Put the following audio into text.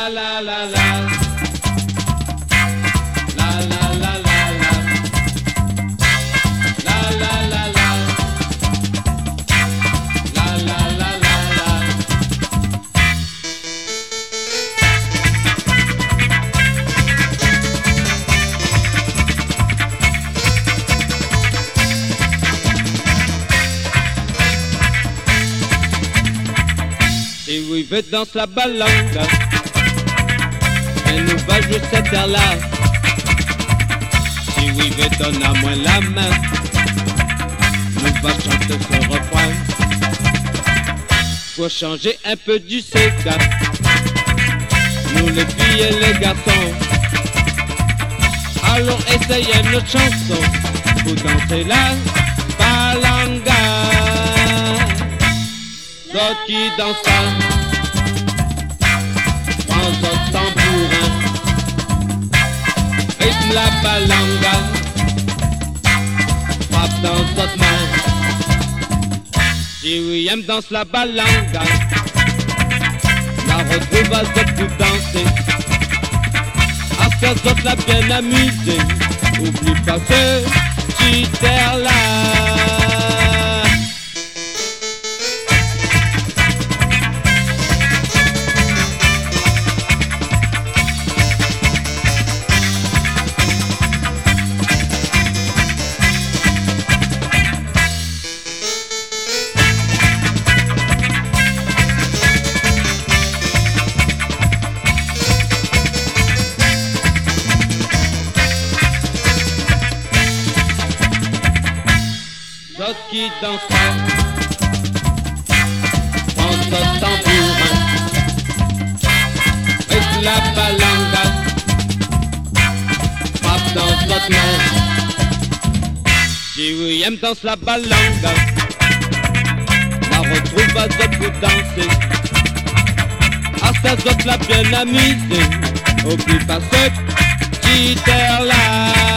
la la la. La la la la la. La la la la. La la la la la. Si oui veut danse la balanga, elle nous va jouer cette heure-là. Si oui veut donne à moi la main, nous va chanter ce refrain. Faut changer un peu du Sega, nous les filles et les garçons. Allons essayer une autre chanson pour danser la balanga. D'autres qui dansent ça, prends un tambourin, rythme la balanga, frappe dans votre main. Si William danse la balanga, la retrouve à d'autres pour danser. À ce que d'autres l'a bien amusé, oublie pas ce petit air-là. D'autres qui dansent, prends ce tambourin, rythme la balanga, frappe dans votre main. Si William danse la balanga, la retrouve à d'autres pour danser. À ce d'autres l'a bien amusé, oublie pas ce petit air-là.